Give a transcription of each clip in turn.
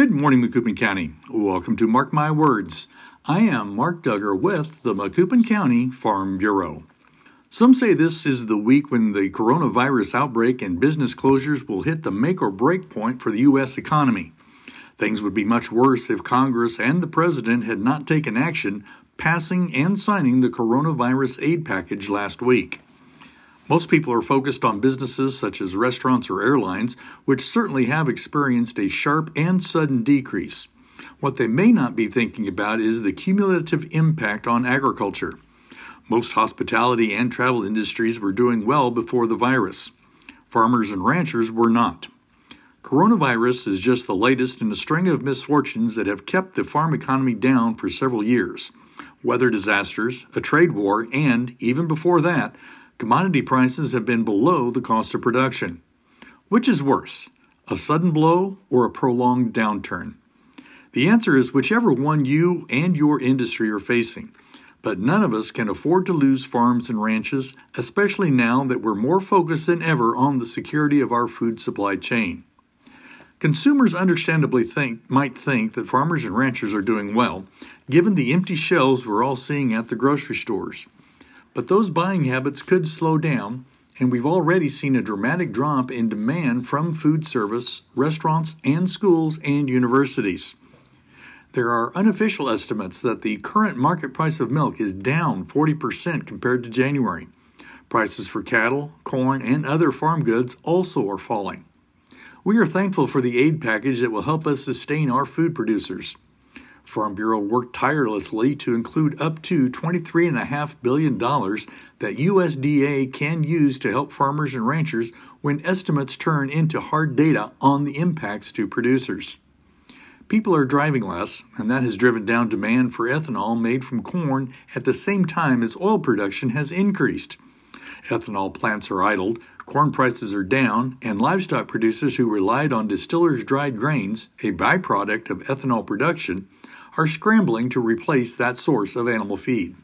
Good morning, Macoupin County. Welcome to Mark My Words. I am Mark Duggar with the Macoupin County Farm Bureau. Some say this is the week when the coronavirus outbreak and business closures will hit the make or break point for the U.S. economy. Things would be much worse if Congress and the President had not taken action, passing and signing the coronavirus aid package last week. Most people are focused on businesses such as restaurants or airlines, which certainly have experienced a sharp and sudden decrease. What they may not be thinking about is the cumulative impact on agriculture. Most hospitality and travel industries were doing well before the virus. Farmers and ranchers were not. Coronavirus is just the latest in a string of misfortunes that have kept the farm economy down for several years. Weather disasters, a trade war, and, even before that, commodity prices have been below the cost of production. Which is worse, a sudden blow or a prolonged downturn? The answer is whichever one you and your industry are facing. But none of us can afford to lose farms and ranches, especially now that we're more focused than ever on the security of our food supply chain. Consumers understandably might think that farmers and ranchers are doing well, given the empty shelves we're all seeing at the grocery stores. But those buying habits could slow down, and we've already seen a dramatic drop in demand from food service, restaurants, and schools and universities. There are unofficial estimates that the current market price of milk is down 40% compared to January. Prices for cattle, corn, and other farm goods also are falling. We are thankful for the aid package that will help us sustain our food producers. Farm Bureau worked tirelessly to include up to $23.5 billion that USDA can use to help farmers and ranchers when estimates turn into hard data on the impacts to producers. People are driving less, and that has driven down demand for ethanol made from corn at the same time as oil production has increased. Ethanol plants are idled, corn prices are down, and livestock producers who relied on distillers' dried grains, a byproduct of ethanol production, are scrambling to replace that source of animal feed.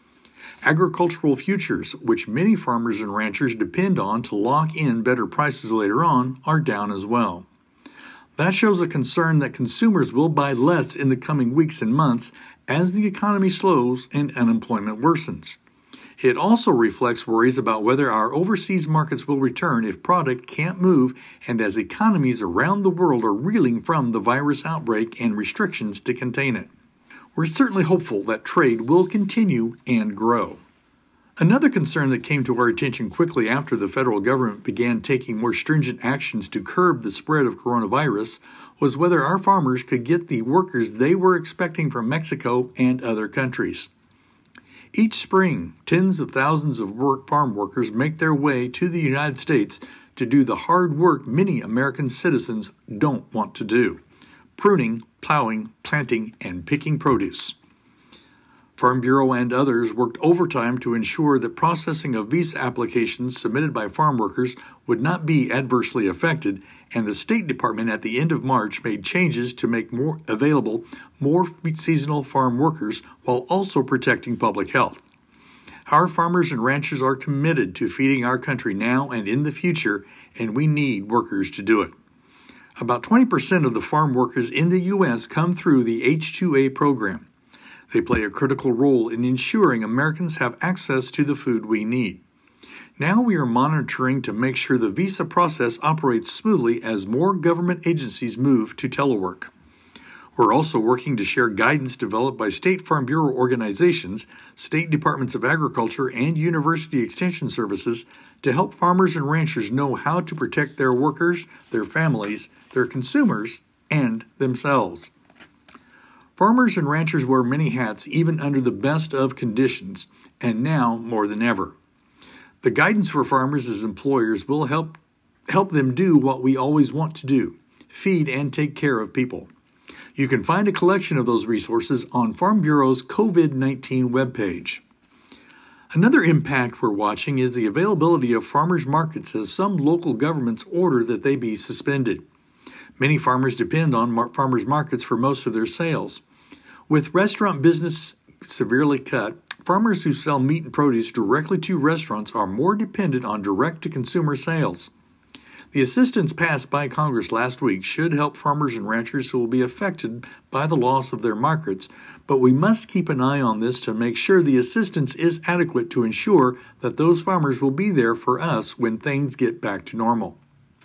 Agricultural futures, which many farmers and ranchers depend on to lock in better prices later on, are down as well. That shows a concern that consumers will buy less in the coming weeks and months as the economy slows and unemployment worsens. It also reflects worries about whether our overseas markets will return if product can't move and as economies around the world are reeling from the virus outbreak and restrictions to contain it. We're certainly hopeful that trade will continue and grow. Another concern that came to our attention quickly after the federal government began taking more stringent actions to curb the spread of coronavirus was whether our farmers could get the workers they were expecting from Mexico and other countries. Each spring, tens of thousands of farm workers make their way to the United States to do the hard work many American citizens don't want to do: pruning, plowing, planting, and picking produce. Farm Bureau and others worked overtime to ensure that processing of visa applications submitted by farm workers would not be adversely affected, and the State Department at the end of March made changes to make more seasonal farm workers while also protecting public health. Our farmers and ranchers are committed to feeding our country now and in the future, and we need workers to do it. About 20% of the farm workers in the U.S. come through the H-2A program. They play a critical role in ensuring Americans have access to the food we need. Now we are monitoring to make sure the visa process operates smoothly as more government agencies move to telework. We're also working to share guidance developed by State Farm Bureau organizations, state departments of agriculture, and university extension services to help farmers and ranchers know how to protect their workers, their families, their consumers, and themselves. Farmers and ranchers wear many hats even under the best of conditions, and now more than ever. The guidance for farmers as employers will help them do what we always want to do: feed and take care of people. You can find a collection of those resources on Farm Bureau's COVID-19 webpage. Another impact we're watching is the availability of farmers markets as some local governments order that they be suspended. Many farmers depend on farmers markets for most of their sales. With restaurant business severely cut, farmers who sell meat and produce directly to restaurants are more dependent on direct-to-consumer sales. The assistance passed by Congress last week should help farmers and ranchers who will be affected by the loss of their markets, but we must keep an eye on this to make sure the assistance is adequate to ensure that those farmers will be there for us when things get back to normal.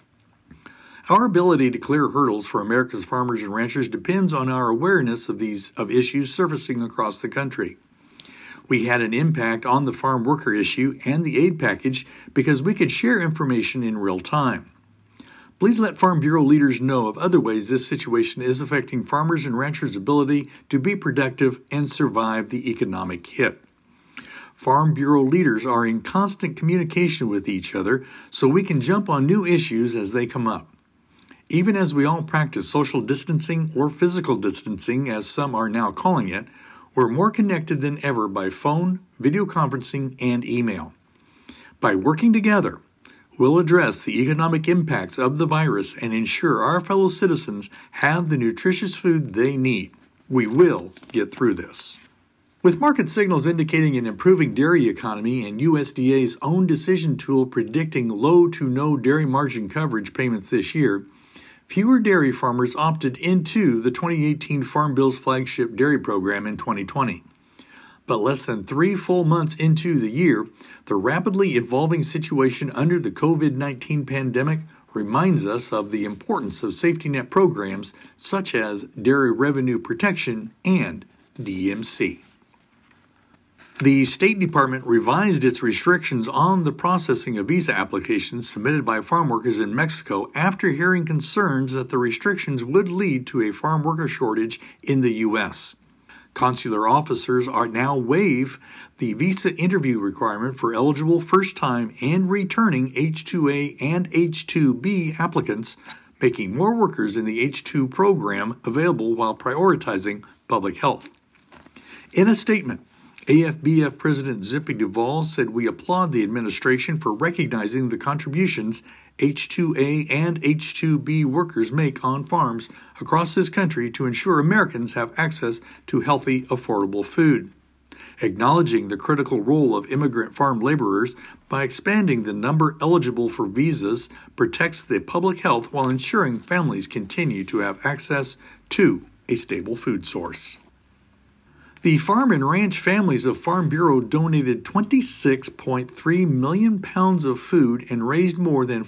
Our ability to clear hurdles for America's farmers and ranchers depends on our awareness of issues surfacing across the country. We had an impact on the farm worker issue and the aid package because we could share information in real time. Please let Farm Bureau leaders know of other ways this situation is affecting farmers and ranchers' ability to be productive and survive the economic hit. Farm Bureau leaders are in constant communication with each other so we can jump on new issues as they come up. Even as we all practice social distancing or physical distancing, as some are now calling it, we're more connected than ever by phone, video conferencing, and email. By working together, we'll address the economic impacts of the virus and ensure our fellow citizens have the nutritious food they need. We will get through this. With market signals indicating an improving dairy economy and USDA's own decision tool predicting low to no dairy margin coverage payments this year, fewer dairy farmers opted into the 2018 Farm Bill's flagship dairy program in 2020. But less than 3 full months into the year, the rapidly evolving situation under the COVID-19 pandemic reminds us of the importance of safety net programs such as Dairy Revenue Protection and DMC. The State Department revised its restrictions on the processing of visa applications submitted by farm workers in Mexico after hearing concerns that the restrictions would lead to a farm worker shortage in the U.S. Consular officers are now waive the visa interview requirement for eligible first-time and returning H-2A and H-2B applicants, making more workers in the H-2 program available while prioritizing public health. In a statement, AFBF President Zippy Duvall said, "We applaud the administration for recognizing the contributions H-2A and H-2B workers make on farms across this country to ensure Americans have access to healthy, affordable food. Acknowledging the critical role of immigrant farm laborers by expanding the number eligible for visas protects the public health while ensuring families continue to have access to a stable food source." The farm and ranch families of Farm Bureau donated 26.3 million pounds of food and raised more than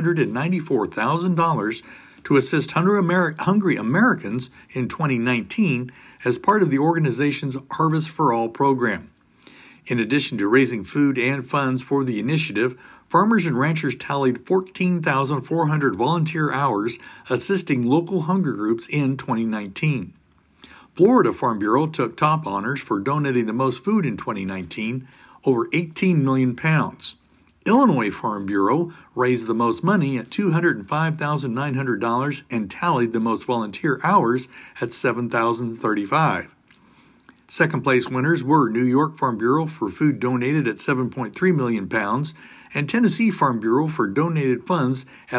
$494,000 to assist hungry Americans in 2019 as part of the organization's Harvest for All program. In addition to raising food and funds for the initiative, farmers and ranchers tallied 14,400 volunteer hours assisting local hunger groups in 2019. Florida Farm Bureau took top honors for donating the most food in 2019, over 18 million pounds. Illinois Farm Bureau raised the most money at $205,900 and tallied the most volunteer hours at 7,035. Second place winners were New York Farm Bureau for food donated at 7.3 million pounds and Tennessee Farm Bureau for donated funds at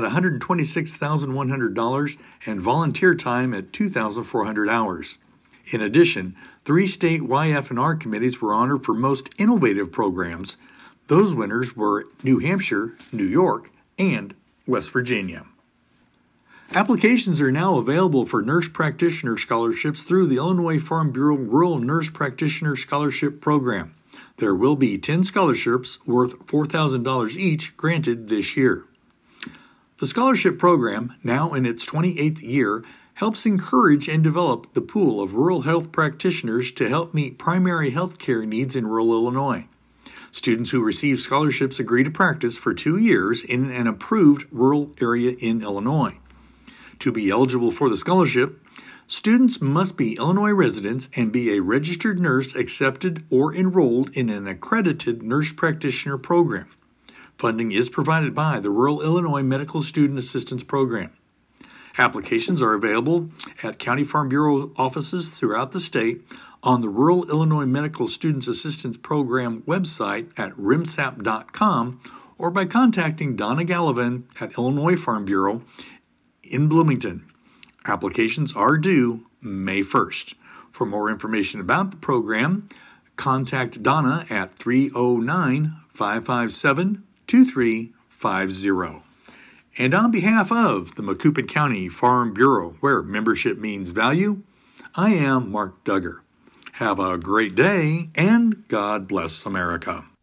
$126,100 and volunteer time at 2,400 hours. In addition, 3 state YF&R committees were honored for most innovative programs. Those winners were New Hampshire, New York, and West Virginia. Applications are now available for nurse practitioner scholarships through the Illinois Farm Bureau Rural Nurse Practitioner Scholarship Program. There will be 10 scholarships worth $4,000 each granted this year. The scholarship program, now in its 28th year, helps encourage and develop the pool of rural health practitioners to help meet primary health care needs in rural Illinois. Students who receive scholarships agree to practice for 2 years in an approved rural area in Illinois. To be eligible for the scholarship, students must be Illinois residents and be a registered nurse accepted or enrolled in an accredited nurse practitioner program. Funding is provided by the Rural Illinois Medical Student Assistance Program. Applications are available at County Farm Bureau offices throughout the state, on the Rural Illinois Medical Students Assistance Program website at rimsap.com, or by contacting Donna Gallivan at Illinois Farm Bureau in Bloomington. Applications are due May 1st. For more information about the program, contact Donna at 309-557-2350. And on behalf of the Macoupin County Farm Bureau, where membership means value, I am Mark Duggar. Have a great day, and God bless America.